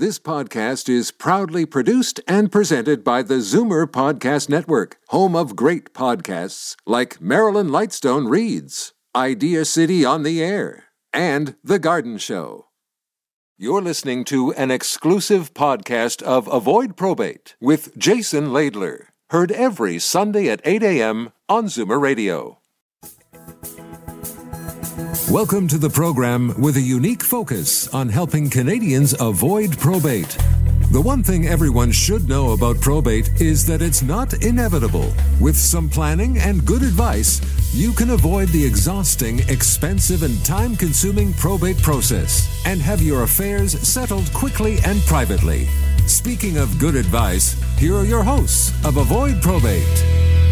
This podcast is proudly produced and presented by the Zoomer Podcast Network, home of great podcasts like Marilyn Lightstone Reads, Idea City on the Air, and The Garden Show. You're listening to an exclusive podcast of Avoid Probate with Jason Laidler, heard every Sunday at 8 a.m. on Zoomer Radio. Welcome to the program with a unique focus on helping Canadians avoid probate. The one thing everyone should know about probate is that it's not inevitable. With some planning and good advice, you can avoid the exhausting, expensive, and time-consuming probate process and have your affairs settled quickly and privately. Speaking of good advice, here are your hosts of Avoid Probate.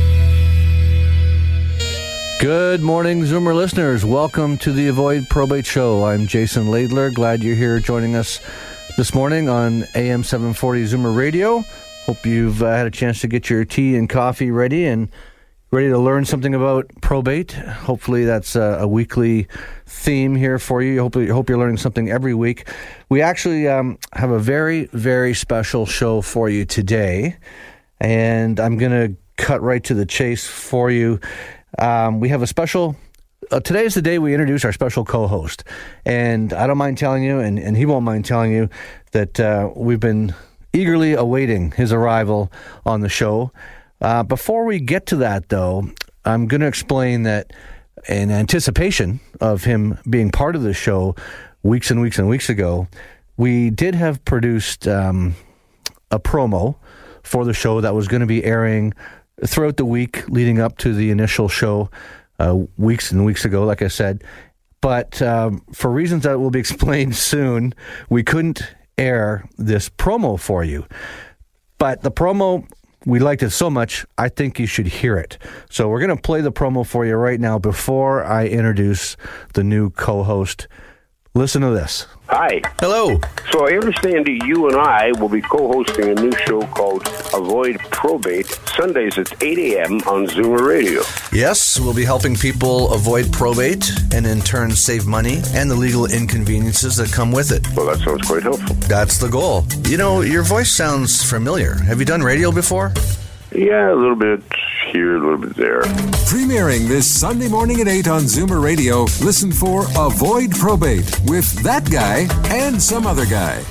Good morning, Zoomer listeners. Welcome to the Avoid Probate Show. I'm Jason Laidler. Glad you're here joining us this morning on AM 740 Zoomer Radio. Hope you've had a chance to get your tea and coffee ready and ready to learn something about probate. Hopefully that's a weekly theme here for you. Hope you're learning something every week. We actually have a very, very special show for you today, and I'm going to cut right to the chase for you. We have a special, today is the day we introduce our special co-host, and I don't mind telling you, and he won't mind telling you, that we've been eagerly awaiting his arrival on the show. Before we get to that, though, I'm going to explain that in anticipation of him being part of the show weeks and weeks and weeks ago, we did have produced a promo for the show that was going to be airing throughout the week leading up to the initial show weeks and weeks ago, like I said. But for reasons that will be explained soon, we couldn't air this promo for you. But the promo, we liked it so much, I think you should hear it. So we're going to play the promo for you right now before I introduce the new co-host. Listen to this. Hi. Hello. So I understand that you and I will be co-hosting a new show called Avoid Probate, Sundays at 8 a.m. on Zoomer Radio. Yes, we'll be helping people avoid probate and in turn save money and the legal inconveniences that come with it. Well, that sounds quite helpful. That's the goal. You know, your voice sounds familiar. Have you done radio before? Yeah, a little bit here, a little bit there. Premiering this Sunday morning at 8 on Zoomer Radio, listen for Avoid Probate with that guy and some other guy.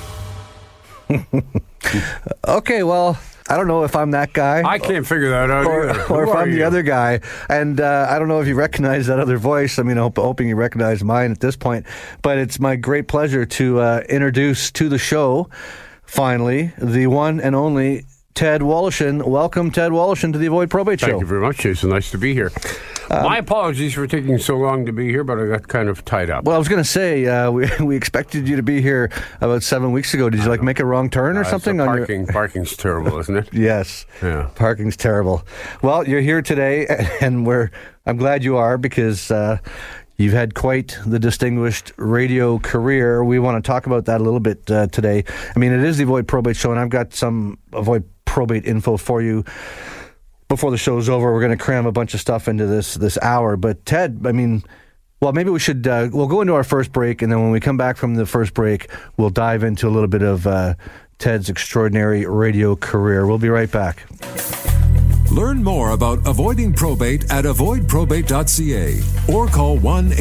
Okay, well, I don't know if I'm that guy. I can't figure that out either. Or if I'm the other guy. And I don't know if you recognize that other voice. I mean, hoping you recognize mine at this point. But it's my great pleasure to introduce to the show, finally, the one and only Ted Woloshyn. Welcome, Ted Woloshyn, to the Avoid Probate Show. Thank you very much, Jason. Nice to be here. My apologies for taking so long to be here, but I got kind of tied up. Well, I was going to say, we expected you to be here about 7 weeks ago. Did you make a wrong turn or something? Parking's terrible, isn't it? Yes. Yeah. Parking's terrible. Well, you're here today, and I'm glad you are, because you've had quite the distinguished radio career. We want to talk about that a little bit today. I mean, it is the Avoid Probate Show, and I've got some Avoid Probate info for you. Before the show's over, we're going to cram a bunch of stuff into this hour. But Ted, I mean, well, maybe we should, we'll go into our first break, and then when we come back from the first break, we'll dive into a little bit of Ted's extraordinary radio career. We'll be right back. Learn more about avoiding probate at avoidprobate.ca or call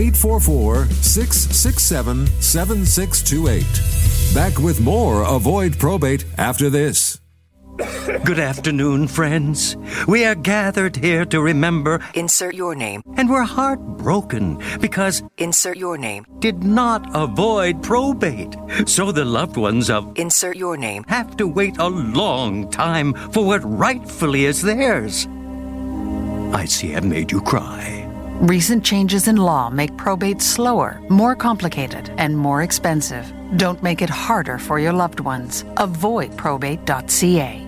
1-844-667-7628. Back with more Avoid Probate after this. Good afternoon, friends. We are gathered here to remember... Insert your name. And we're heartbroken because... Insert your name. ...did not avoid probate. So the loved ones of... Insert your name. ...have to wait a long time for what rightfully is theirs. I see I've made you cry. Recent changes in law make probate slower, more complicated, and more expensive. Don't make it harder for your loved ones. Avoidprobate.ca.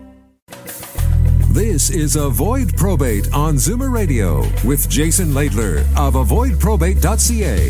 This is Avoid Probate on Zoomer Radio with Jason Laidler of avoidprobate.ca.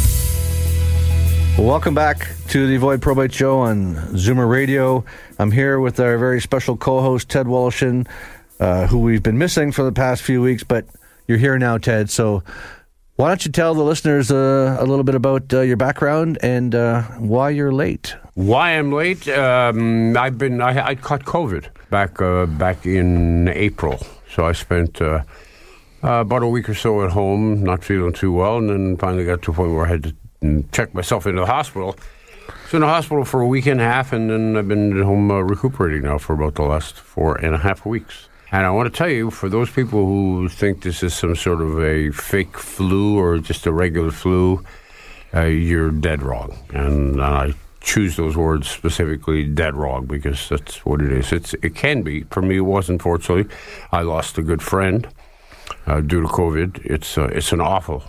Welcome back to the Avoid Probate Show on Zoomer Radio. I'm here with our very special co-host, Ted Woloshyn, who we've been missing for the past few weeks, but you're here now, Ted, so Why don't you tell the listeners a little bit about your background and why you're late? Why I'm late? I caught COVID back in April, so I spent about a week or so at home, not feeling too well, and then finally got to a point where I had to check myself into the hospital. I was in the hospital for a week and a half, and then I've been at home recuperating now for about the last 4.5 weeks. And I want to tell you, for those people who think this is some sort of a fake flu or just a regular flu, you're dead wrong. And I choose those words specifically, dead wrong, because that's what it is. It can be. For me, it was, unfortunately. I lost a good friend due to COVID. It's an awful,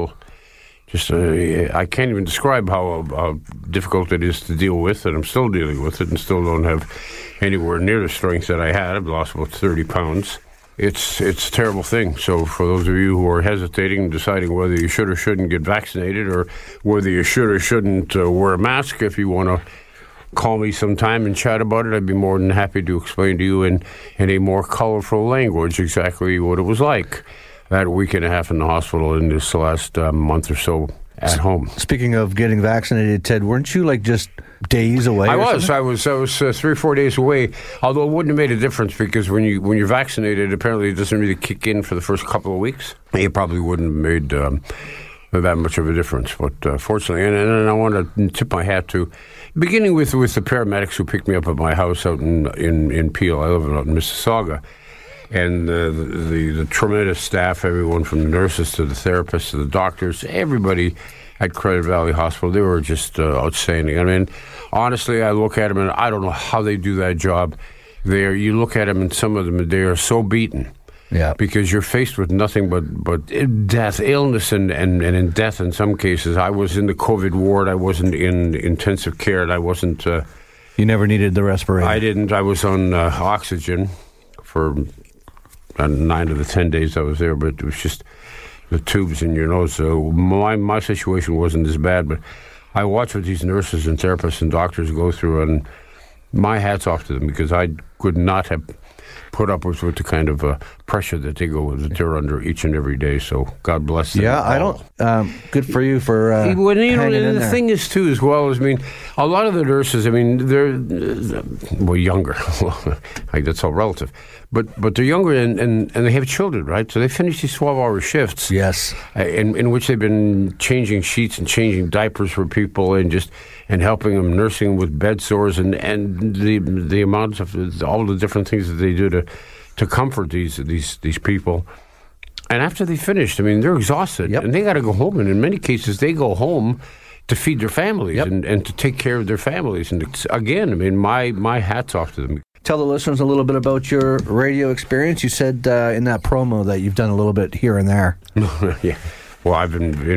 I can't even describe how difficult it is to deal with, and I'm still dealing with it and still don't have anywhere near the strength that I had. I've lost about 30 pounds. It's a terrible thing. So for those of you who are hesitating, deciding whether you should or shouldn't get vaccinated or whether you should or shouldn't wear a mask, if you want to call me sometime and chat about it, I'd be more than happy to explain to you in a more colorful language exactly what it was like that week and a half in the hospital in this last month or so at home. Speaking of getting vaccinated, Ted, weren't you just days away? I was 3 or 4 days away, although it wouldn't have made a difference because when you're vaccinated, apparently it doesn't really kick in for the first couple of weeks. It probably wouldn't have made that much of a difference. But fortunately, and I want to tip my hat to, beginning with the paramedics who picked me up at my house out in Peel. I live out in Mississauga. And the tremendous staff, everyone from the nurses to the therapists to the doctors, everybody at Credit Valley Hospital, they were just outstanding. I mean, honestly, I look at them and I don't know how they do that job. You look at them and some of them, they are so beaten. Yeah. Because you're faced with nothing but death, illness, and in death in some cases. I was in the COVID ward. I wasn't in intensive care. I wasn't... you never needed the respirator? I didn't. I was on oxygen for 9 of the 10 days I was there, but it was just the tubes in your nose. So my situation wasn't as bad, but I watched what these nurses and therapists and doctors go through, and my hat's off to them because I could not have put up with the kind of pressure that they're under each and every day. So God bless them. Yeah, I don't. Good for you for hanging in there. The thing is too, as well as a lot of the nurses. They're younger. That's all relative. But they're younger and they have children, right? So they finish these 12-hour shifts. Yes. In which they've been changing sheets and changing diapers for people and helping them, nursing with bed sores and the amounts of all the different things that they do to comfort these people. And after they finished, they're exhausted. Yep. And they got to go home. And in many cases, they go home to feed their families and to take care of their families. And again, my hat's off to them. Tell the listeners a little bit about your radio experience. You said in that promo that you've done a little bit here and there. Yeah. Well, I've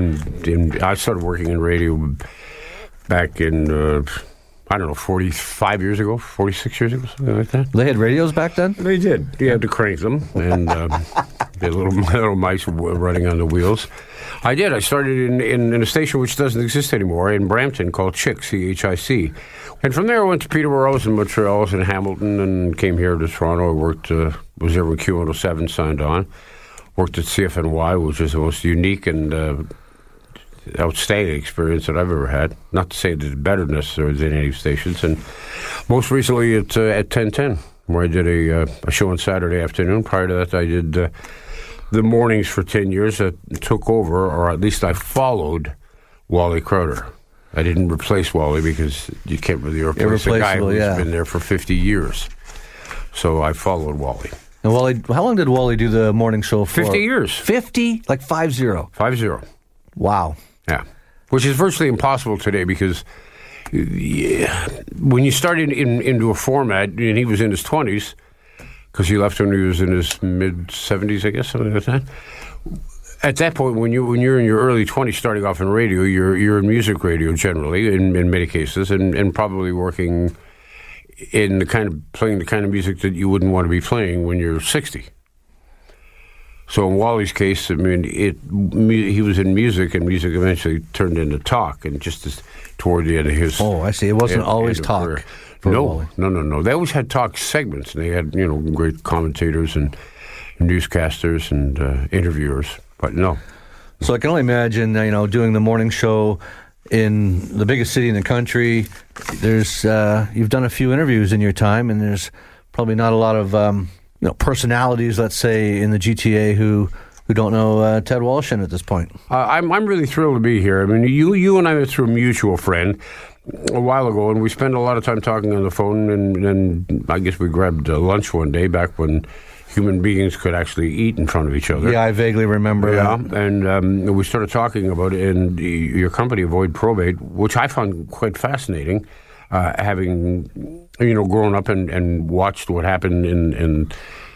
I started working in radio back in, 45 years ago, 46 years ago, something like that. They had radios back then? They did. You had to crank them, and they had little mice running on the wheels. I did. I started in a station which doesn't exist anymore in Brampton called CHIC, C-H-I-C. And from there I went to Peterborough, I was in Montreal, I was in Hamilton, and came here to Toronto. I worked, was there when Q107 signed on. Worked at CFNY, which is the most unique and outstanding experience that I've ever had. Not to say that it's better necessarily than any stations. And most recently at 1010, where I did a show on Saturday afternoon. Prior to that, I did the mornings for 10 years. That took over, or at least I followed Wally Crowder. I didn't replace Wally because you can't really replace a guy who's been there for 50 years. So I followed Wally. And Wally, how long did Wally do the morning show for? 50 years. 50? Like 50? 50. Wow. Yeah. Which is virtually impossible today because when you start into a format, and he was in his 20s, because he left when he was in his mid-70s, I guess, something like that. At that point, when you're in your early 20s starting off in radio, you're in music radio generally, in many cases, and probably working in playing the kind of music that you wouldn't want to be playing when you're 60. So in Wally's case, he was in music, and music eventually turned into talk, and just toward the end of his... Oh, I see. It wasn't always talk. No. They always had talk segments, and they had, great commentators and newscasters and interviewers, but no. So I can only imagine, doing the morning show in the biggest city in the country. There's you've done a few interviews in your time, and there's probably not a lot of personalities, let's say, in the GTA who don't know Ted Woloshyn at this point. I'm really thrilled to be here. I mean, you and I met through a mutual friend a while ago, and we spent a lot of time talking on the phone, and I guess we grabbed lunch one day back when human beings could actually eat in front of each other. Yeah, I vaguely remember. Yeah, and we started talking about it in your company, Avoid Probate, which I found quite fascinating, having grown up and watched what happened in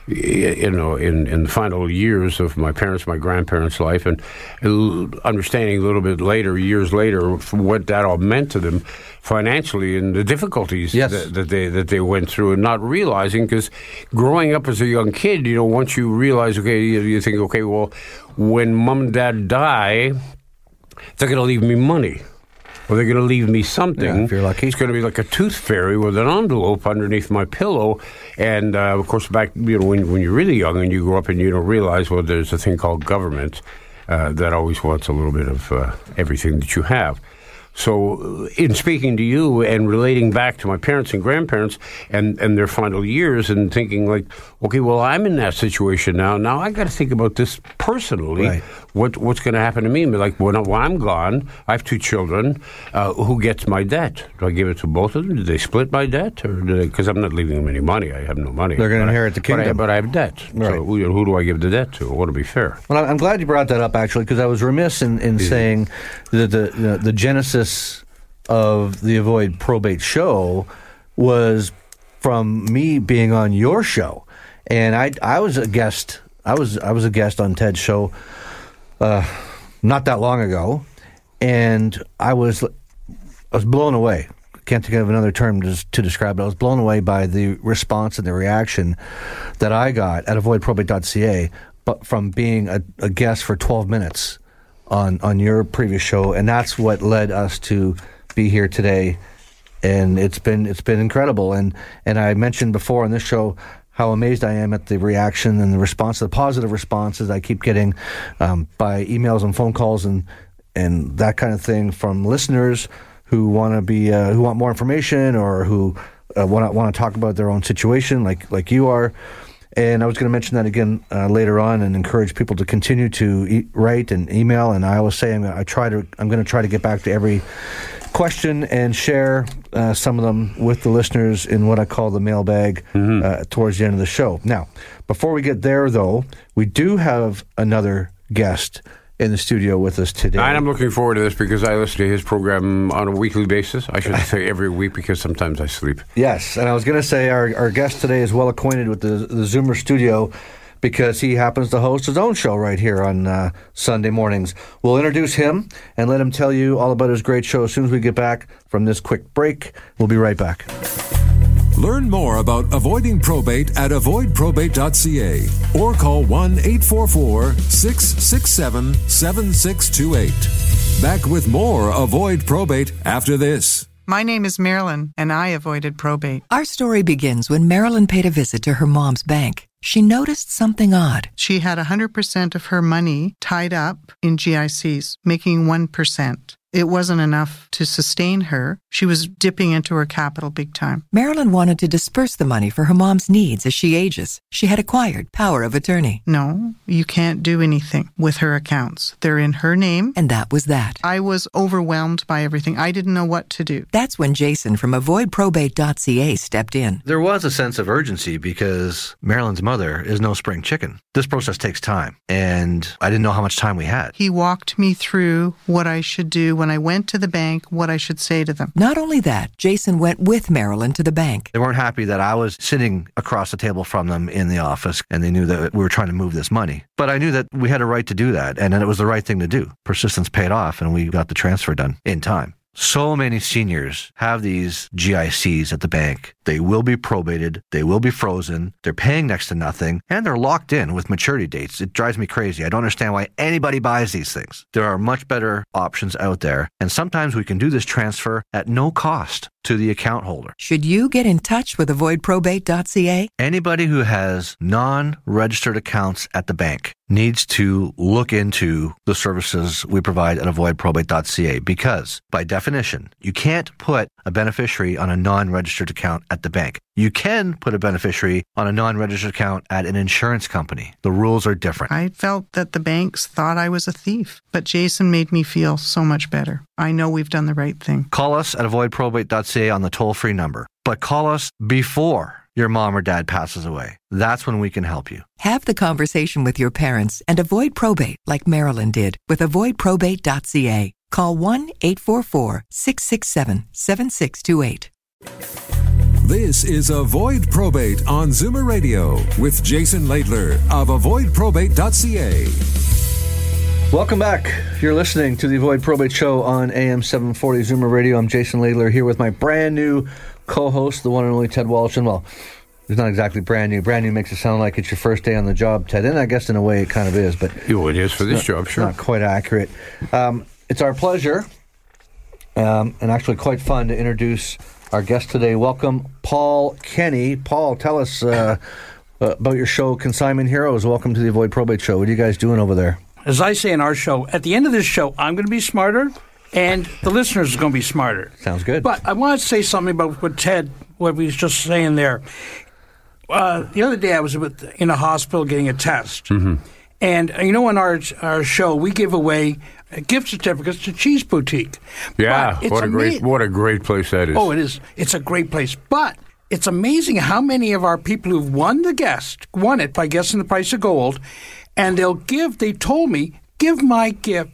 the final years of my grandparents' life, and understanding a little bit later, years later, what that all meant to them financially and the difficulties that they went through, and not realizing, because growing up as a young kid, once you realize, you think, okay, well, when mom and dad die, they're going to leave me money. Or they're going to leave me something. Yeah, if you're lucky. It's going to be like a tooth fairy with an envelope underneath my pillow. And, of course, back when you're really young and you grow up and you don't realize, well, there's a thing called government that always wants a little bit of everything that you have. So in speaking to you and relating back to my parents and grandparents and their final years and thinking like, okay, well, I'm in that situation now. Now I got to think about this personally. Right. What's going to happen to me? Like, when I'm gone, I have 2 children. Who gets my debt? Do I give it to both of them? Do they split my debt? Or because I'm not leaving them any money. I have no money. They're going to inherit the kingdom. But I have debt. Right. So who do I give the debt to? I want to be fair. Well, I'm glad you brought that up, actually, because I was remiss in saying that the genesis of the Avoid Probate show was from me being on your show, and I was a guest. I was a guest on Ted's show not that long ago, and I was blown away. Can't think of another term to describe it. I was blown away by the response and the reaction that I got at avoidprobate.ca, but from being a guest for 12 minutes on your previous show, and that's what led us to be here today. And it's been incredible. And I mentioned before on this show how amazed I am at the reaction and the response, the positive responses I keep getting by emails and phone calls and that kind of thing from listeners who want to be who want more information or who want to talk about their own situation, like you are. And I was going to mention that again later on, and encourage people to continue to write and email. And I always say I'm going to try to get back to every question and share some of them with the listeners in what I call the mailbag towards the end of the show. Now, before we get there, though, we do have another guest in the studio with us today. And I'm looking forward to this because I listen to his program on a weekly basis. I should say every week because sometimes I sleep. Yes, and I was going to say our guest today is well acquainted with the Zoomer studio because he happens to host his own show right here on Sunday mornings. We'll introduce him and let him tell you all about his great show as soon as we get back from this quick break. We'll be right back. Learn more about avoiding probate at avoidprobate.ca or call 1-844-667-7628. Back with more Avoid Probate after this. My name is Marilyn, and I avoided probate. Our story begins when Marilyn paid a visit to her mom's bank. She noticed something odd. She had 100% of her money tied up in GICs, making 1%. It wasn't enough to sustain her. She was dipping into her capital big time. Marilyn wanted to disperse the money for her mom's needs as she ages. She had acquired power of attorney. No, you can't do anything with her accounts. They're in her name. And that was that. I was overwhelmed by everything. I didn't know what to do. That's when Jason from avoidprobate.ca stepped in. There was a sense of urgency because Marilyn's mother is no spring chicken. This process takes time, and I didn't know how much time we had. He walked me through what I should do when I went to the bank, what I should say to them. Not only that, Jason went with Marilyn to the bank. They weren't happy that I was sitting across the table from them in the office, and they knew that we were trying to move this money. But I knew that we had a right to do that, and that it was the right thing to do. Persistence paid off, and we got the transfer done in time. So many seniors have these GICs at the bank. They will be probated. They will be frozen. They're paying next to nothing, and they're locked in with maturity dates. It drives me crazy. I don't understand why anybody buys these things. There are much better options out there, and sometimes we can do this transfer at no cost to the account holder. Should you get in touch with avoidprobate.ca? Anybody who has non-registered accounts at the bank needs to look into the services we provide at avoidprobate.ca because, by definition, you can't put a beneficiary on a non-registered account at the bank. You can put a beneficiary on a non-registered account at an insurance company. The rules are different. I felt that the banks thought I was a thief, but Jason made me feel so much better. I know we've done the right thing. Call us at avoidprobate.ca on the toll-free number, but call us before your mom or dad passes away. That's when we can help you. Have the conversation with your parents and avoid probate like Marilyn did with avoidprobate.ca. Call 1-844-667-7628. This is Avoid Probate on Zoomer Radio with Jason Laidler of avoidprobate.ca. Welcome back. You're listening to the Avoid Probate Show on AM 740 Zoomer Radio. I'm Jason Laidler here with my brand new co-host, the one and only Ted Walsh. And well, it's not exactly brand new. Brand new makes it sound like it's your first day on the job, Ted. And I guess in a way it kind of is. But it is for this job, sure. Not quite accurate. It's our pleasure and actually quite fun to introduce our guest today. Welcome, Paul Kenny. Paul, tell us about your show, Consignment Heroes. Welcome to the Avoid Probate Show. What are you guys doing over there? As I say in our show, at the end of this show, I'm going to be smarter, and the listeners are going to be smarter. Sounds good. But I want to say something about what he was just saying there. The other day, I was in a hospital getting a test. Mm-hmm. And, in our show, we give away gift certificates to Cheese Boutique. Yeah, what a great place that is. Oh, it is. It's a great place. But it's amazing how many of our people who've won it by guessing the price of gold, and they told me, give my gift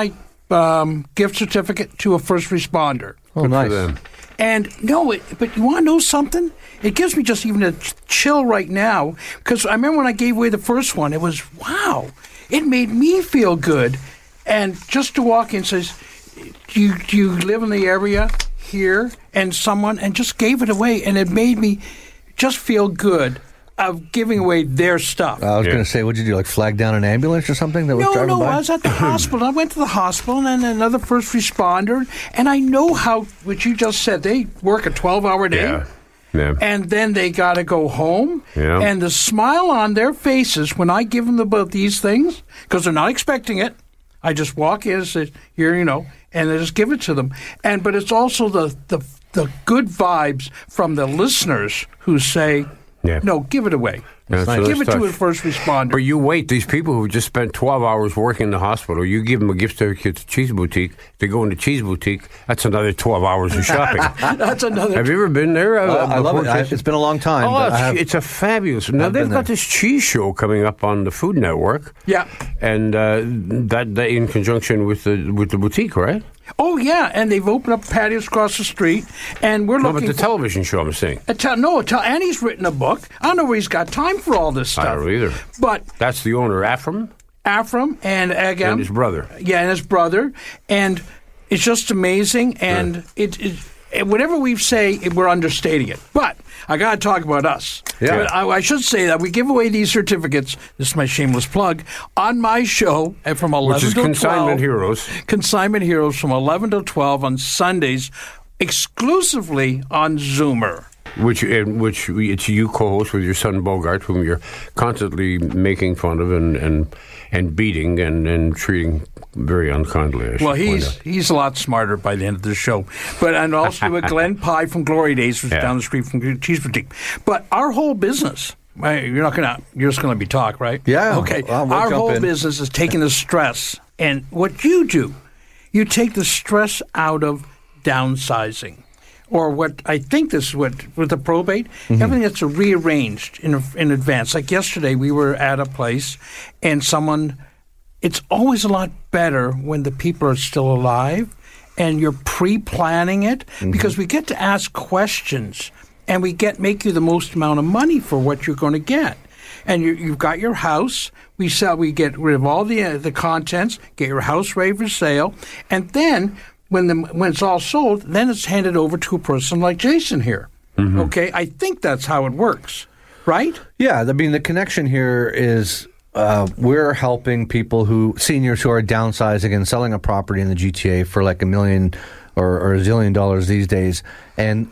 certificate to a first responder. Oh, nice. And but you want to know something? It gives me just even a chill right now, because I remember when I gave away the first one, it was, wow, it made me feel good. And just to walk in says, do you live in the area here? And just gave it away, and it made me just feel good of giving away their stuff. I was going to say, what'd you do, like flag down an ambulance or something that was driving by? No, I was at the hospital. I went to the hospital, and then another first responder, and I know how, what you just said, they work a 12-hour day. Yeah. And then they got to go home. Yeah. And the smile on their faces when I give them these things, because they're not expecting it, I just walk in and say, here, and I just give it to them. But it's also the good vibes from the listeners who say, no, give it away. Yeah, so give it to a first responder. But you wait, these people who just spent 12 hours working in the hospital, you give them a gift certificate to Cheese Boutique, they go into Cheese Boutique, that's another 12 hours of shopping. That's another. Have you ever been there? I love it. It's been a long time. Oh, it's a fabulous. Now, they've got this cheese show coming up on the Food Network. Yeah. And that in conjunction with the boutique, right? Oh, yeah, and they've opened up patios across the street, and we're looking but the television show, I'm saying. And he's written a book. I don't know where he's got time for all this stuff. I don't either. But that's the owner, Afram and Agam. And his brother. Yeah, and his brother. And it's just amazing, and whatever we say, we're understating it. But I got to talk about us. Yeah. I should say that we give away these certificates, this is my shameless plug, on my show from 11 to 12. Which is Consignment Heroes. Consignment Heroes from 11 to 12 on Sundays, exclusively on Zoomer. Which it's you co-host with your son Bogart, whom you're constantly making fun of and beating and treating very unkindly. Well, he's a lot smarter by the end of the show. And also with Glenn Pye from Glory Days, which is down the street from Cheese Boutique. But our whole business, you're just going to be talk, right? Yeah. Okay. Our whole business is taking the stress, and what you do, you take the stress out of downsizing. Or what I think this is with the probate, everything that's rearranged in advance. Like yesterday, we were at a place, and it's always a lot better when the people are still alive, and you're pre-planning it, because we get to ask questions, and we make you the most amount of money for what you're going to get. And you've got your house. We get rid of all the contents, get your house ready for sale, and then when it's all sold, then it's handed over to a person like Jason here. Mm-hmm. Okay? I think that's how it works, right? Yeah. I mean, the connection here is we're helping seniors who are downsizing and selling a property in the GTA for like $1 million or $1 zillion these days. And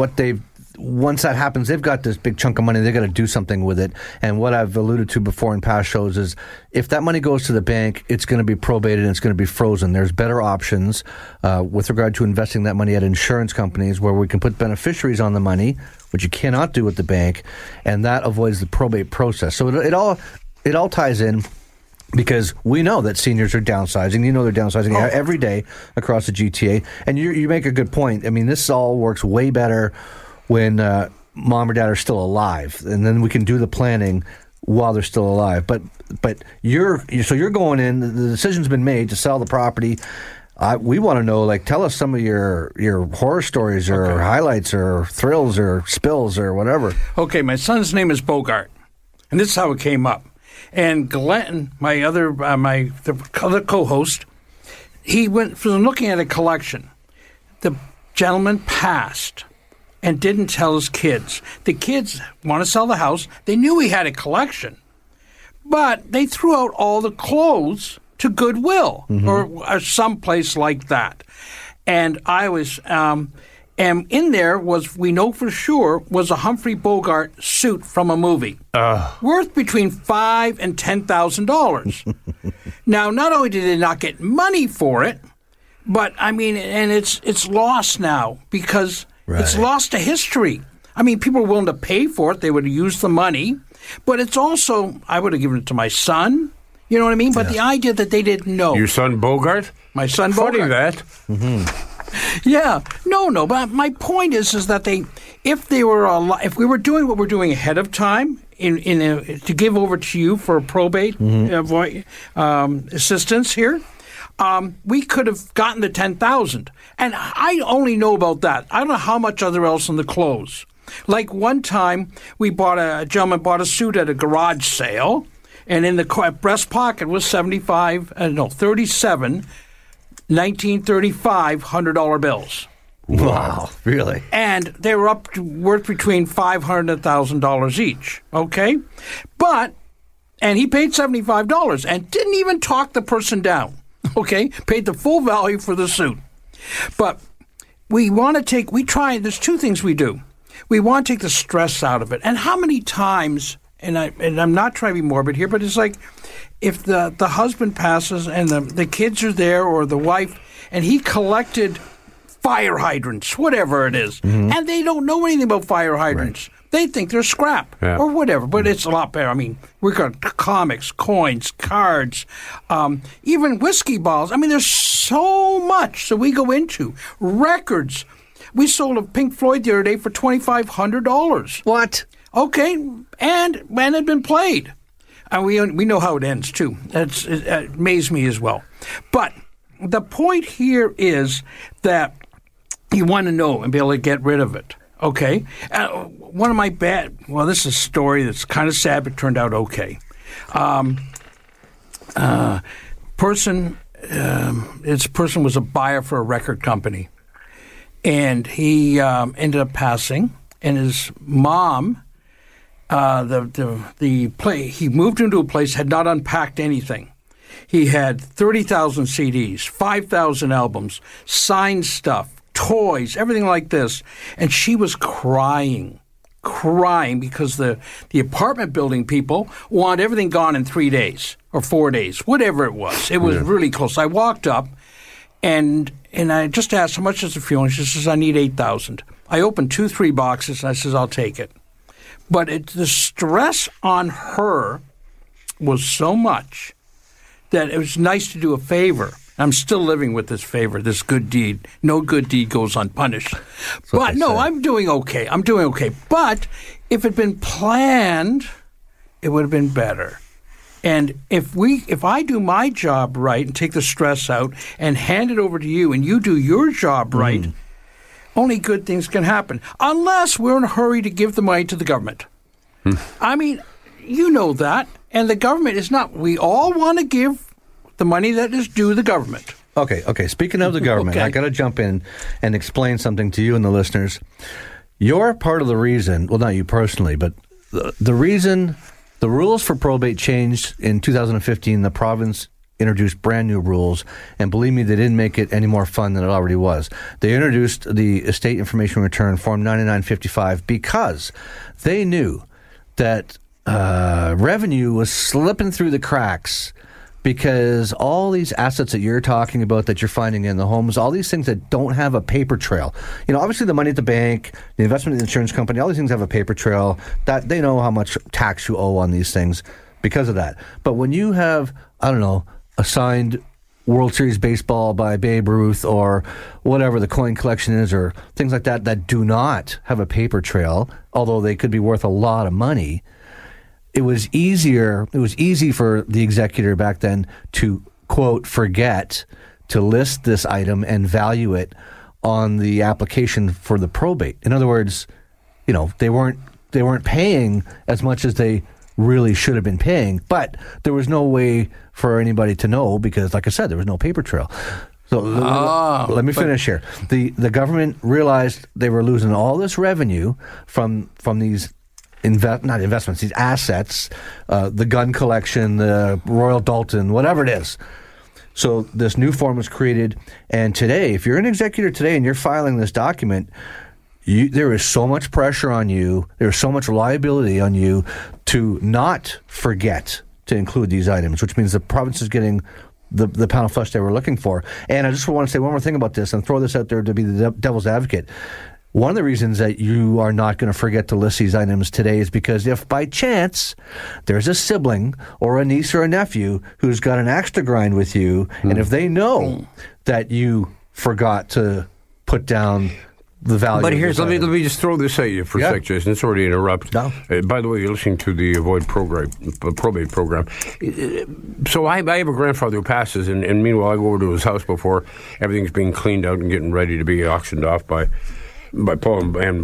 once that happens, they've got this big chunk of money. They've got to do something with it. And what I've alluded to before in past shows is if that money goes to the bank, it's going to be probated and it's going to be frozen. There's better options with regard to investing that money at insurance companies where we can put beneficiaries on the money, which you cannot do with the bank, and that avoids the probate process. So it all ties in. Because we know that seniors are downsizing. You know they're downsizing every day across the GTA. And you make a good point. I mean, this all works way better when mom or dad are still alive. And then we can do the planning while they're still alive. But you're going in, the decision's been made to sell the property. We want to know, tell us some of your horror stories or highlights or thrills or spills or whatever. Okay, my son's name is Bogart. And this is how it came up. And Glenn, my other co-host, he was looking at a collection. The gentleman passed and didn't tell his kids. The kids want to sell the house. They knew he had a collection, but they threw out all the clothes to Goodwill or someplace like that. And I was... And in there we know for sure, was a Humphrey Bogart suit from a movie. Worth between $5,000 and $10,000. Now, not only did they not get money for it, but, and it's lost now because it's lost to history. I mean, people were willing to pay for it. They would have used the money. But it's also, I would have given it to my son. You know what I mean? But the idea that they didn't know. Your son Bogart? My son Bogart. Funny that. Mm-hmm. Yeah, no. But my point is that if we were doing what we're doing ahead of time, to give over to you for probate assistance here, we could have gotten the $10,000, and I only know about that. I don't know how much other else in the clothes. Like one time, a gentleman bought a suit at a garage sale, and in the breast pocket was 37. 1935 $100 bills. Wow, really? And they were worth between $500 and $1,000 each. Okay, and he paid $75 and didn't even talk the person down. Okay, paid the full value for the suit. But there's two things we do. We want to take the stress out of it. And how many times? And I'm not trying to be morbid here, but it's like if the husband passes and the kids are there or the wife, and he collected fire hydrants, whatever it is, and they don't know anything about fire hydrants. Right. They think they're scrap or whatever, but it's a lot better. I mean, we've got comics, coins, cards, even whiskey bottles. I mean, there's so much that we go into. Records. We sold a Pink Floyd the other day for $2,500. What? Okay, and it had been played. And we know how it ends, too. It amazed me as well. But the point here is that you want to know and be able to get rid of it, okay? One of my this is a story that's kind of sad, but turned out okay. This person was a buyer for a record company, and he ended up passing, and his mom... he moved into a place, had not unpacked anything. He had 30,000 CDs, 5,000 albums, signed stuff, toys, everything like this. And she was crying because the apartment building people want everything gone in 3 days or 4 days, whatever it was. It was really close. I walked up and I just asked, how much is the funeral? She says, I need $8,000. I opened 2-3 boxes and I says, I'll take it. But the stress on her was so much that it was nice to do a favor. I'm still living with this favor, this good deed. No good deed goes unpunished. But no, I'm doing okay. But if it had been planned, it would have been better. And if I do my job right and take the stress out and hand it over to you and you do your job right, only good things can happen, unless we're in a hurry to give the money to the government. I mean, you know that. And the government is not. We all want to give the money that is due the government. Okay. Speaking of the government, I got to jump in and explain something to you and the listeners. You're part of the reason, well, not you personally, but the reason the rules for probate changed in 2015, the province introduced brand new rules, and believe me, they didn't make it any more fun than it already was. They introduced the Estate Information Return Form 9955 because they knew that revenue was slipping through the cracks, because all these assets that you're talking about that you're finding in the homes, all these things that don't have a paper trail. Obviously the money at the bank, the investment in the insurance company, all these things have a paper trail that they know how much tax you owe on these things because of that. But when you have, I don't know, a signed World Series baseball by Babe Ruth or whatever the coin collection is or things like that that do not have a paper trail, although they could be worth a lot of money, it was easy for the executor back then to, quote, forget to list this item and value it on the application for the probate. In other words, they weren't paying as much as they really should have been paying, but there was no way for anybody to know because, like I said, there was no paper trail. So let me finish here. The government realized they were losing all this revenue from these not investments, these assets, the gun collection, the Royal Dalton, whatever it is. So this new form was created, and today, if you're an executor today and you're filing this document, there is so much pressure on you, there's so much liability on you to not forget to include these items, which means the province is getting the pound of flesh they were looking for. And I just want to say one more thing about this and throw this out there to be the devil's advocate. One of the reasons that you are not going to forget to list these items today is because if by chance there's a sibling or a niece or a nephew who's got an axe to grind with you, and if they know that you forgot to put down the value. But here's let me just throw this at you for a sec, Jason. Sorry to interrupt. No. By the way, you're listening to the Avoid Probate program. So I have a grandfather who passes, and meanwhile I go over to his house before everything's being cleaned out and getting ready to be auctioned off by Paul and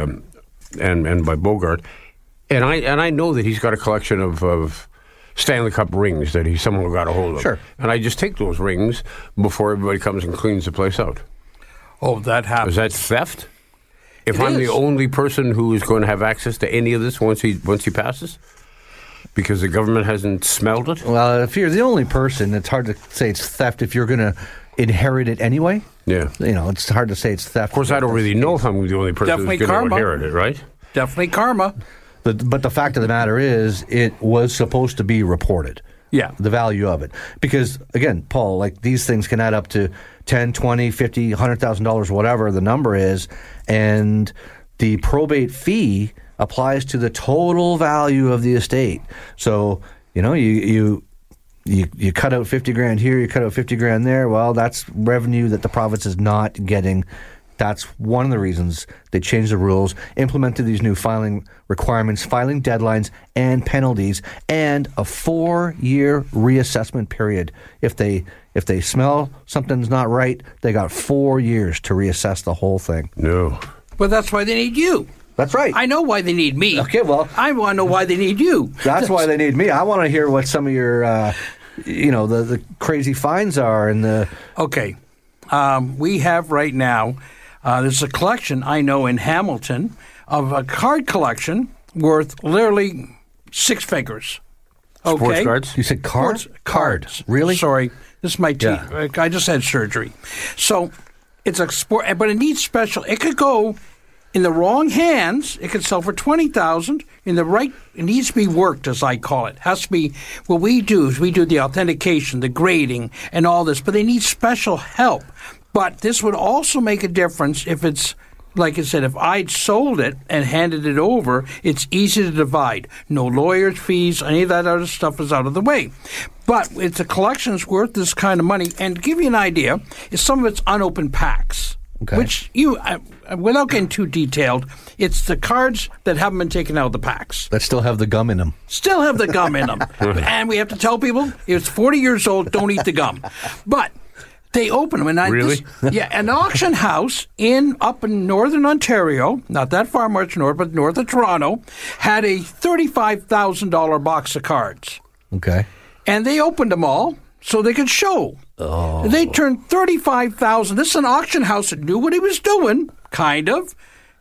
by Bogart, and I know that he's got a collection of Stanley Cup rings that he somehow got a hold of. Sure. And I just take those rings before everybody comes and cleans the place out. Oh, that happens. Is that theft? If I'm the only person who is going to have access to any of this once he passes? Because the government hasn't smelled it? Well, if you're the only person, it's hard to say it's theft if you're going to inherit it anyway. Yeah. It's hard to say it's theft. Of course, I don't really know if I'm the only person who's going to inherit it, right? Definitely karma. But the fact of the matter is, it was supposed to be reported. Yeah. The value of it. Because, again, Paul, like these things can add up to $10,000, $20,000, $50,000, $100,000, whatever the number is. And the probate fee applies to the total value of the estate. So, you cut out $50,000 here, you cut out $50,000 there. Well, that's revenue that the province is not getting. That's one of the reasons they changed the rules, implemented these new filing requirements, filing deadlines, and penalties, and a 4-year reassessment period. If they smell something's not right, they got 4 years to reassess the whole thing. No. But that's why they need you. That's right. I know why they need me. Okay, well, I want to know why they need you. That's why they need me. I want to hear what some of your, the crazy fines are and the. Okay, we have right now. There's a collection I know in Hamilton of a card collection worth literally 6 figures. Okay? Sports cards? You said cards? Really? Sorry, this is my teeth. Yeah. I just had surgery, so it's a sport, but it needs special. It could go. In the wrong hands, it could sell for $20,000. In the right, it needs to be worked, as I call it. Has to be. What we do is we do the authentication, the grading, and all this. But they need special help. But this would also make a difference if it's, like I said, if I'd sold it and handed it over, it's easy to divide. No lawyers' fees, any of that other stuff is out of the way. But it's a collection's worth this kind of money. And to give you an idea, is some of it's unopened packs. Okay. Which without getting too detailed, it's the cards that haven't been taken out of the packs. That still have the gum in them. Still have the gum in them. And we have to tell people, if it's 40 years old, don't eat the gum. But they open them. And really? An auction house up in northern Ontario, not that far much north, but north of Toronto, had a $35,000 box of cards. Okay. And they opened them all so they could show. Oh. They turned $35,000. This is an auction house that knew what he was doing, kind of.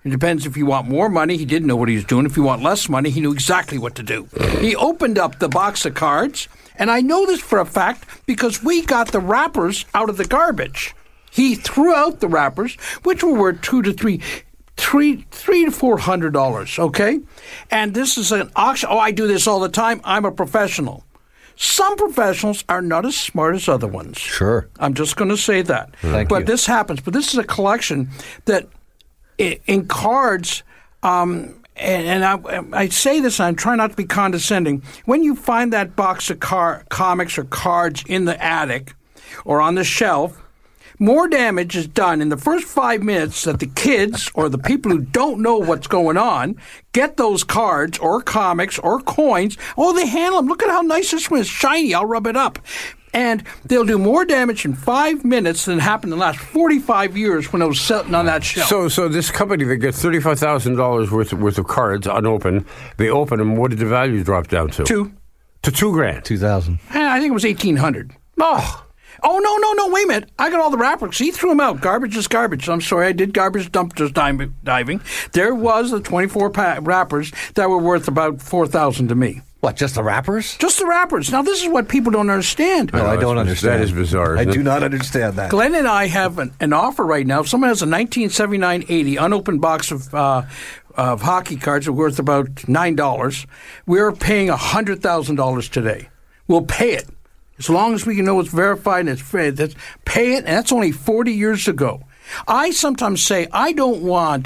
It depends if you want more money. He didn't know what he was doing. If you want less money, he knew exactly what to do. He opened up the box of cards, and I know this for a fact because we got the wrappers out of the garbage. He threw out the wrappers, which were worth $300 to $400, okay? And this is an auction. Oh, I do this all the time. I'm a professional. Some professionals are not as smart as other ones. Sure. I'm just going to say that. Thank you. This happens. But this is a collection that in cards, and I say this, and I'm trying not to be condescending. When you find that box of comics or cards in the attic or on the shelf, more damage is done in the first 5 minutes that the kids or the people who don't know what's going on get those cards or comics or coins. Oh, they handle them. Look at how nice this one is. Shiny. I'll rub it up. And they'll do more damage in 5 minutes than happened in the last 45 years when it was sitting on that shelf. So this company that gets $35,000 worth of cards unopened, they open them. What did the value drop down to? To $2,000. 2,000. I think it was $1,800. Oh, no, wait a minute. I got all the wrappers. He threw them out. Garbage is garbage. I'm sorry, I did garbage dumpsters diving. There was the 24 wrappers that were worth about $4,000 to me. What, just the wrappers? Just the wrappers. Now, this is what people don't understand. No, I don't understand. That is bizarre. I do not understand that. Glenn and I have an offer right now. If someone has a 1979-80 unopened box of hockey cards worth about $9, we're paying $100,000 today. We'll pay it. As long as we can know it's verified and it's free, pay it, and that's only 40 years ago. I sometimes say, I don't want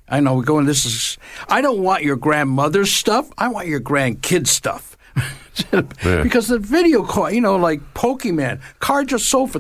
your grandmother's stuff. I want your grandkids' stuff. Because the video card, like Pokemon, cards are sold for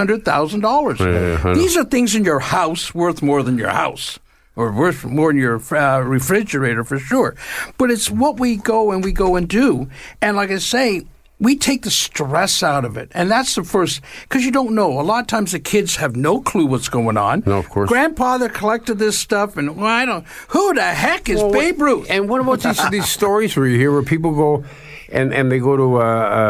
$300,000. These are things in your house worth more than your house. Or worth more than your refrigerator for sure. But it's what we go and do. And like I say, we take the stress out of it. And that's the first, because you don't know. A lot of times the kids have no clue what's going on. No, of course. Grandfather collected this stuff, and who the heck is Babe Ruth? And what about these stories where you hear where people go and they go to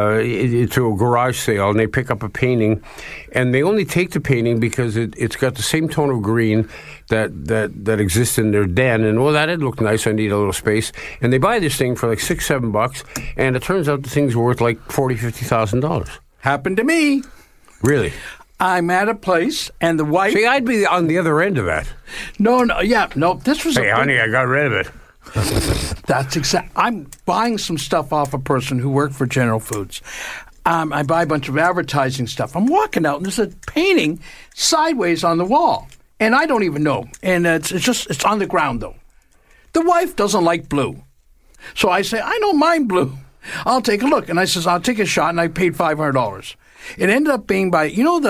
a garage sale and they pick up a painting, and they only take the painting because it's got the same tone of green that exists in their den, and that'd look nice. I need a little space, and they buy this thing for like $6-7, and it turns out the thing's worth like $40,000-$50,000. Happened to me. Really? I'm at a place, and the wife. See, I'd be on the other end of that. No. This was. Hey, honey, I got rid of it. That's exact. I'm buying some stuff off a person who worked for General Foods. I buy a bunch of advertising stuff. I'm walking out, and there's a painting sideways on the wall, and I don't even know. And it's on the ground though. The wife doesn't like blue, so I say I don't mind blue. I'll take a look, and I says I'll take a shot, and I paid $500. It ended up being by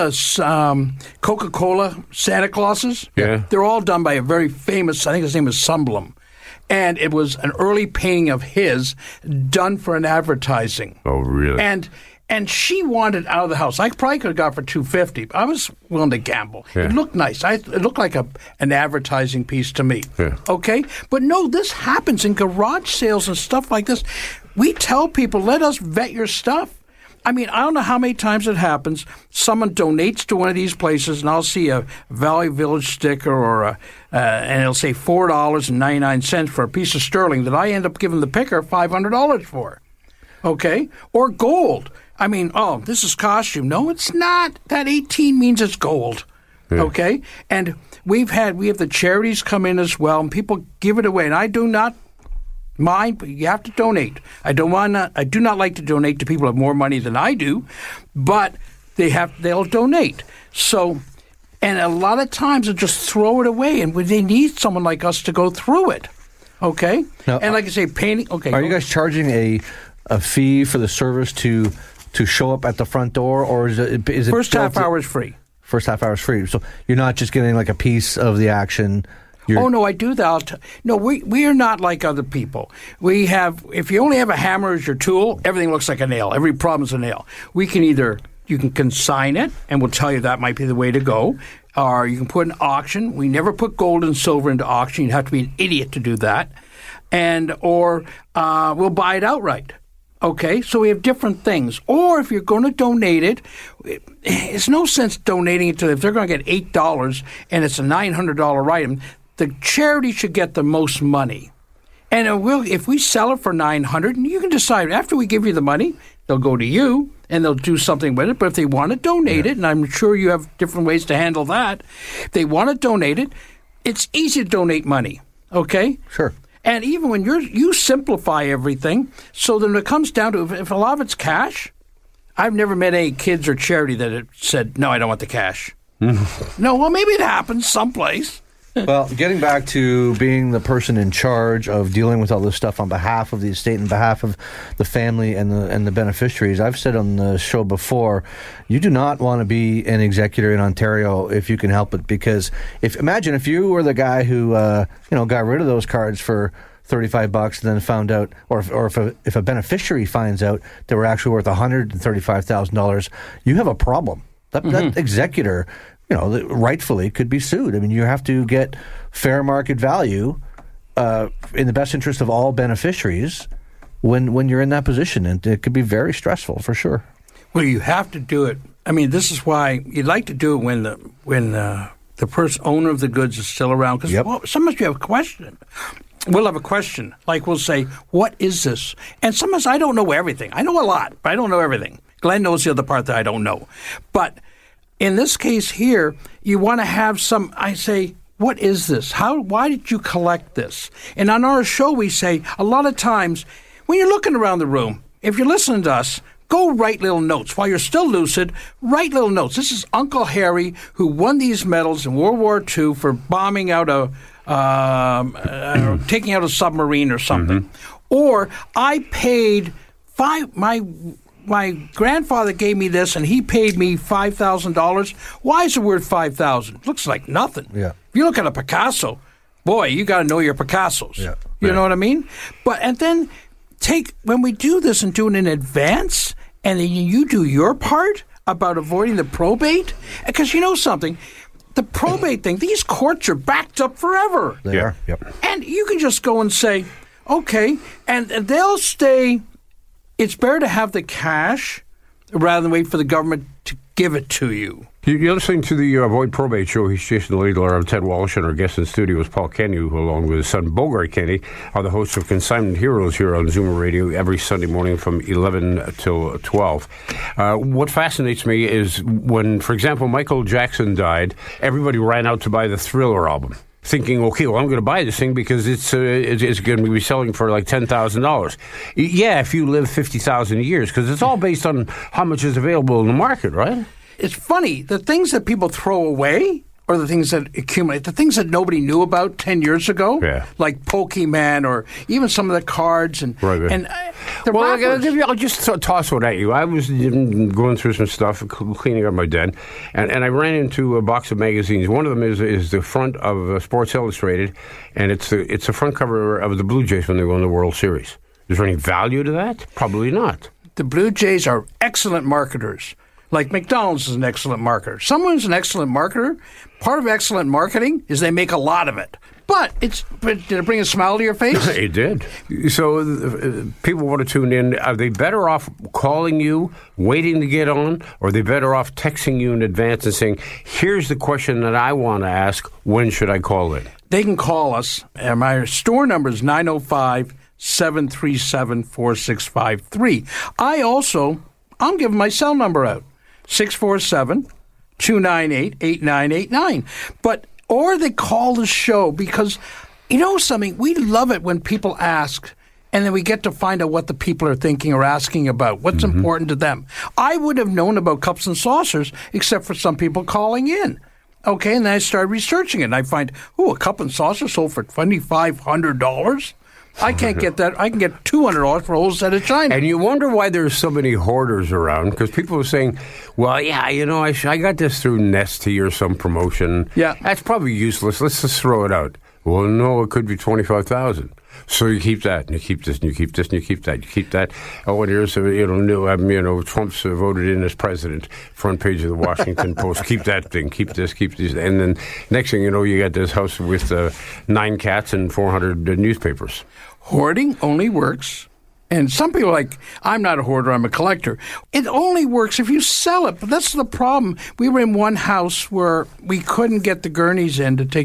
the Coca-Cola Santa Clauses. Yeah, they're all done by a very famous. I think his name is Sumblum. And it was an early painting of his done for an advertising. Oh, really? And she wanted out of the house. I probably could have got for $250. I was willing to gamble. Yeah. It looked nice. It looked like an advertising piece to me. Yeah. Okay? But no, this happens in garage sales and stuff like this. We tell people, let us vet your stuff. I mean, I don't know how many times it happens. Someone donates to one of these places, and I'll see a Valley Village sticker or and it'll say $4.99 for a piece of sterling that I end up giving the picker $500 for. Okay? Or gold. I mean, this is costume. No, it's not. That 18 means it's gold. Yeah. Okay? And we have the charities come in as well, and people give it away. And I do not mind, but you have to donate. I do not like to donate to people who have more money than I do, but they'll donate. So, and a lot of times they'll just throw it away, and they need someone like us to go through it. Okay? Now, and like I say, painting. Okay. Are you guys charging a fee for the service to show up at the front door, or is it first half hour is free? First half hour is free. So you're not just getting like a piece of the action. No, I do that. No, we are not like other people. We have, if you only have a hammer as your tool, everything looks like a nail. Every problem's a nail. You can consign it, and we'll tell you that might be the way to go. Or you can put an auction. We never put gold and silver into auction. You'd have to be an idiot to do that. Or we'll buy it outright. Okay, so we have different things. Or if you're going to donate it, it's no sense donating it to them. If they're going to get $8 and it's a $900 item, the charity should get the most money. And if we sell it for $900, you can decide after we give you the money, they'll go to you and they'll do something with it. But if they want to donate it, and I'm sure you have different ways to handle that, if they want to donate it, it's easy to donate money. Okay? Sure. And even when you simplify everything, so then it comes down to if a lot of it's cash, I've never met any kids or charity that have said, no, I don't want the cash. No, well, maybe it happens someplace. Well, getting back to being the person in charge of dealing with all this stuff on behalf of the estate and behalf of the family and the beneficiaries, I've said on the show before, you do not want to be an executor in Ontario if you can help it. Because imagine if you were the guy who got rid of those cards for $35 and then found out, or if a beneficiary finds out they were actually worth $135,000, you have a problem. That executor, rightfully could be sued. I mean, you have to get fair market value in the best interest of all beneficiaries when you're in that position, and it could be very stressful for sure. Well, you have to do it. I mean, this is why you'd like to do it when the owner of the goods is still around. Because sometimes you have a question. We'll have a question. Like we'll say, what is this? And sometimes I don't know everything. I know a lot, but I don't know everything. Glenn knows the other part that I don't know. But in this case here, you want to have I say, what is this? Why did you collect this? And on our show, we say a lot of times when you're looking around the room, if you're listening to us, go write little notes. While you're still lucid, write little notes. This is Uncle Harry who won these medals in World War II for bombing out taking out a submarine or something. Mm-hmm. Or I paid my grandfather gave me this, and he paid me $5,000. Why is it worth $5,000? Looks like nothing. Yeah. If you look at a Picasso, boy, you got to know your Picassos. Yeah. You know what I mean? And then when we do this and do it in advance, and then you do your part about avoiding the probate, because you know something, the probate thing, these courts are backed up forever. They are. Yep. And you can just go and say, okay, and they'll stay. It's better to have the cash rather than wait for the government to give it to you. You're listening to the Avoid Probate Show. He's Jason Laidler. I'm Ted Walsh, and our guest in studio is Paul Kenny, who, along with his son Bogart Kenny, are the hosts of Consignment Heroes here on Zoomer Radio every Sunday morning from 11 till 12. What fascinates me is when, for example, Michael Jackson died, everybody ran out to buy the Thriller album, thinking, okay, well, I'm going to buy this thing because it's going to be selling for like $10,000. Yeah, if you live 50,000 years, because it's all based on how much is available in the market, right? It's funny. The things that people throw away or the things that accumulate, the things that nobody knew about 10 years ago, like Pokemon or even some of the cards. And I'll just toss one at you. I was going through some stuff, cleaning up my den, and I ran into a box of magazines. One of them is the front of Sports Illustrated, and it's the front cover of the Blue Jays when they won the World Series. Is there any value to that? Probably not. The Blue Jays are excellent marketers. Like McDonald's is an excellent marketer. Someone's an excellent marketer. Part of excellent marketing is they make a lot of it. But did it bring a smile to your face? It did. So people want to tune in. Are they better off calling you, waiting to get on, or are they better off texting you in advance and saying, here's the question that I want to ask, when should I call it? They can call us. And my store number is 905-737-4653. I'm giving my cell number out. 647-298-8989. Or they call the show because, you know something, we love it when people ask and then we get to find out what the people are thinking or asking about, what's important to them. I would have known about cups and saucers except for some people calling in. Okay, and then I started researching it and I find, a cup and saucer sold for $2,500? I can't get that. I can get $200 for a whole set of china. And you wonder why there's so many hoarders around, because people are saying, well, yeah, I got this through Nestea or some promotion. Yeah. That's probably useless. Let's just throw it out. Well, no, it could be $25,000. So you keep that, and you keep this, and you keep this, and you keep that. You keep that. Oh, and here's Trump's voted in as president. Front page of the Washington Post. Keep that thing. Keep this. Keep this. And then next thing you know, you got this house with 9 cats and 400 newspapers. Hoarding only works. And some people are like, I'm not a hoarder, I'm a collector. It only works if you sell it. But that's the problem. We were in one house where we couldn't get the gurneys in to take the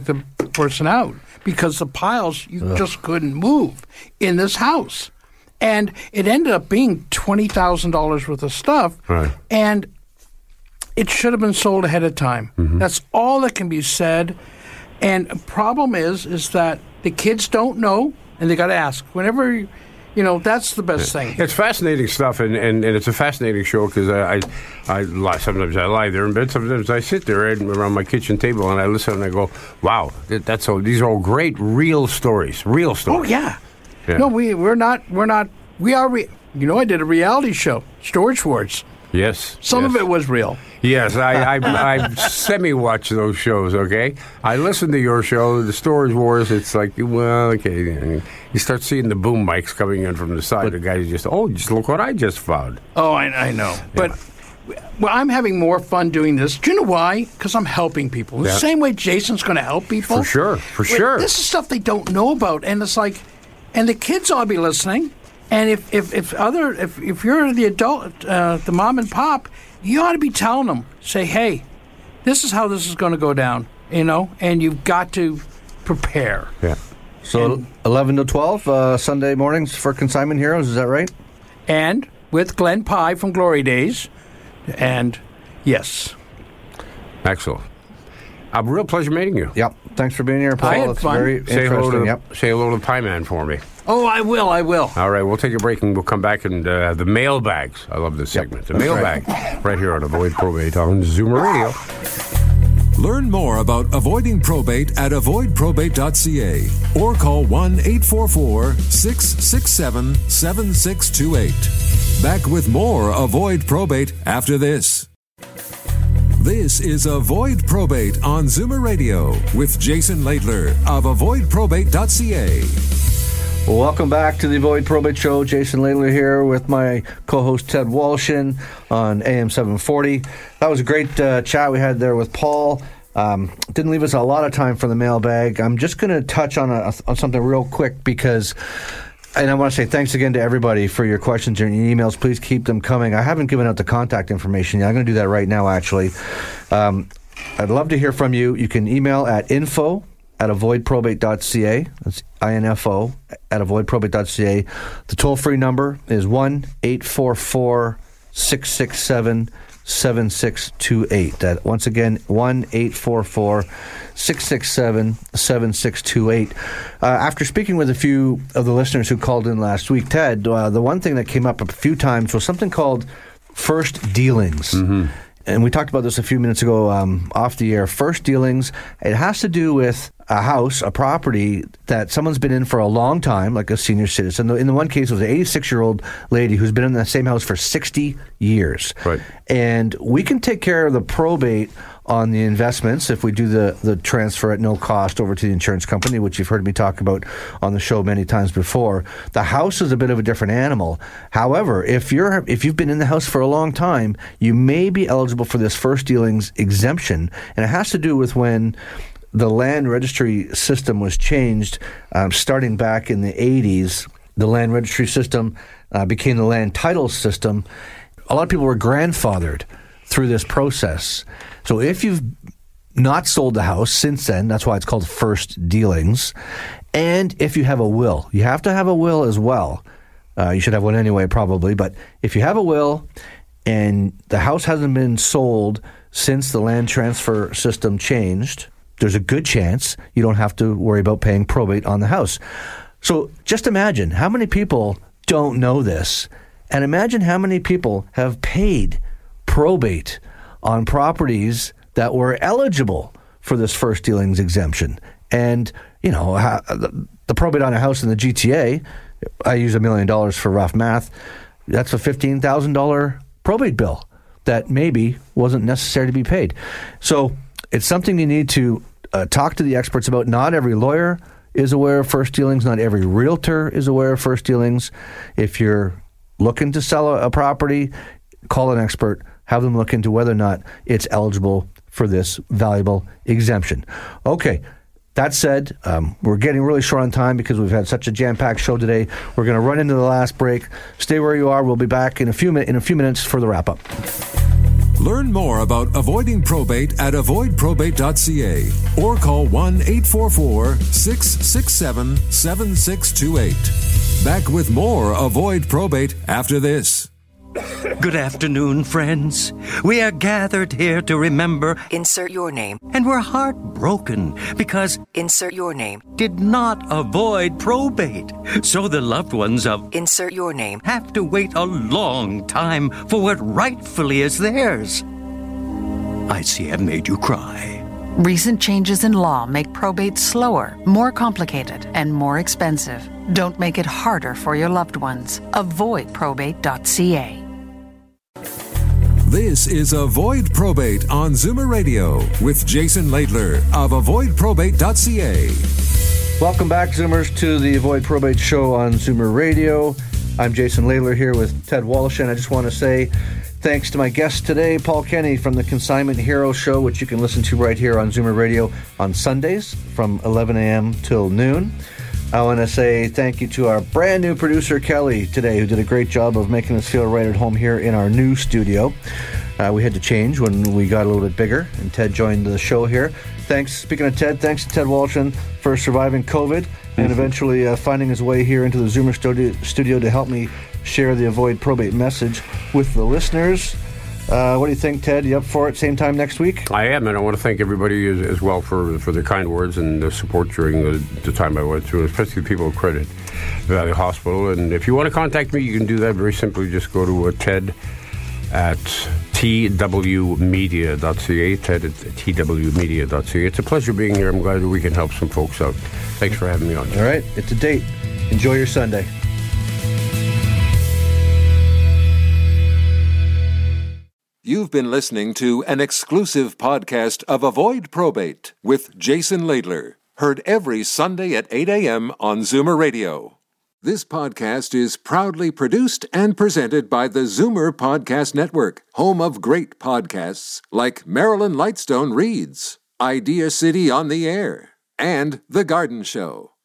person out because the piles you just couldn't move in this house. And it ended up being $20,000 worth of stuff. Right. And it should have been sold ahead of time. That's all that can be said. And the problem is that the kids don't know, and they got to ask. Whenever, that's the best thing. It's fascinating stuff, and it's a fascinating show because I lie. Sometimes I lie there in bed. Sometimes I sit there around my kitchen table and I listen and I go, "Wow, that's all. These are all great, real stories. Real stories." Oh yeah. No, we're not. We are. I did a reality show, Storage Wars. Yes. Some of it was real. Yes, I semi-watch those shows, okay? I listen to your show, the Storage Wars. It's like, well, okay. You start seeing the boom mics coming in from the side. The guys just look what I just found. Oh, I know. Yeah. But I'm having more fun doing this. Do you know why? Because I'm helping people. The same way Jason's going to help people. For sure. This is stuff they don't know about. And it's like, and the kids ought to be listening. And if you're the adult, the mom and pop, you ought to be telling them, say, hey, this is how this is going to go down, and you've got to prepare. Yeah. So 11 to 12, Sunday mornings for Consignment Heroes, is that right? And with Glenn Pye from Glory Days, and yes. Excellent. A real pleasure meeting you. Yep. Thanks for being here, Paul. I had fun. Very say interesting. Say hello to the Pie Man for me. Oh, I will. All right, we'll take a break and we'll come back and the mailbags. I love this segment. The mailbag right here on Avoid Probate on Zoomer Radio. Learn more about avoiding probate at avoidprobate.ca or call 1-844-667-7628. Back with more Avoid Probate after this. This is Avoid Probate on Zoomer Radio with Jason Laidler of avoidprobate.ca. Welcome back to the Avoid Probate Show. Jason Laidler here with my co-host Ted Walshin on AM 740. That was a great chat we had there with Paul. Didn't leave us a lot of time for the mailbag. I'm just going to touch on something real quick because... And I want to say thanks again to everybody for your questions and your emails. Please keep them coming. I haven't given out the contact information yet. I'm going to do that right now, actually. I'd love to hear from you. You can email at info@avoidprobate.ca. That's info at avoidprobate.ca. The toll-free number is 1-844-667-7628. That once again, 1-844-667-7628. After speaking with a few of the listeners who called in last week, Ted, the one thing that came up a few times was something called first dealings. Mm-hmm. And we talked about this a few minutes ago off the air. First dealings, it has to do with a house, a property that someone's been in for a long time, like a senior citizen. In the one case, it was an 86-year-old lady who's been in the same house for 60 years. Right. And we can take care of the probate on the investments if we do the transfer at no cost over to the insurance company, which you've heard me talk about on the show many times before. The house is a bit of a different animal. However, if you've been in the house for a long time, you may be eligible for this first dealings exemption, and it has to do with when the land registry system was changed, starting back in the 80s. The land registry system became the land title system. A lot of people were grandfathered through this process. So if you've not sold the house since then, that's why it's called first dealings. And if you have a will, you have to have a will as well. You should have one anyway, probably. But if you have a will and the house hasn't been sold since the land transfer system changed, there's a good chance you don't have to worry about paying probate on the house. So just imagine how many people don't know this, and imagine how many people have paid probate on properties that were eligible for this first dealings exemption. And, the probate on a house in the GTA, I use $1 million for rough math, that's a $15,000 probate bill that maybe wasn't necessary to be paid. So it's something you need to talk to the experts about. Not every lawyer is aware of first dealings. Not every realtor is aware of first dealings. If you're looking to sell a property, call an expert. Have them look into whether or not it's eligible for this valuable exemption. Okay, that said, we're getting really short on time because we've had such a jam-packed show today. We're going to run into the last break. Stay where you are. We'll be back in a few minutes for the wrap-up. Learn more about avoiding probate at avoidprobate.ca or call 1-844-667-7628. Back with more Avoid Probate after this. Good afternoon, friends. We are gathered here to remember... Insert your name. And we're heartbroken because... Insert your name. ...did not avoid probate. So the loved ones of... Insert your name. ...have to wait a long time for what rightfully is theirs. I see I've made you cry. Recent changes in law make probate slower, more complicated, and more expensive. Don't make it harder for your loved ones. Avoidprobate.ca. This is Avoid Probate on Zoomer Radio with Jason Laidler of avoidprobate.ca. Welcome back, Zoomers, to the Avoid Probate Show on Zoomer Radio. I'm Jason Laidler here with Ted Walsh, and I just want to say thanks to my guest today, Paul Kenny from the Consignment Hero Show, which you can listen to right here on Zoomer Radio on Sundays from 11 a.m. till noon. I want to say thank you to our brand new producer, Kelly, today, who did a great job of making us feel right at home here in our new studio. We had to change when we got a little bit bigger, and Ted joined the show here. Speaking of Ted, thanks to Ted Walshin for surviving COVID and eventually finding his way here into the Zoomer studio to help me share the Avoid Probate message with the listeners. What do you think, Ted? You up for it? Same time next week? I am, and I want to thank everybody as well for the kind words and the support during the time I went through, especially the people at Credit Valley Hospital. And if you want to contact me, you can do that very simply. Just go to Ted at twmedia.ca, Ted at twmedia.ca. It's a pleasure being here. I'm glad that we can help some folks out. Thanks for having me on. All right, it's a date. Enjoy your Sunday. You've been listening to an exclusive podcast of Avoid Probate with Jason Laidler, heard every Sunday at 8 a.m. on Zoomer Radio. This podcast is proudly produced and presented by the Zoomer Podcast Network, home of great podcasts like Marilyn Lightstone Reads, Idea City on the Air, and The Garden Show.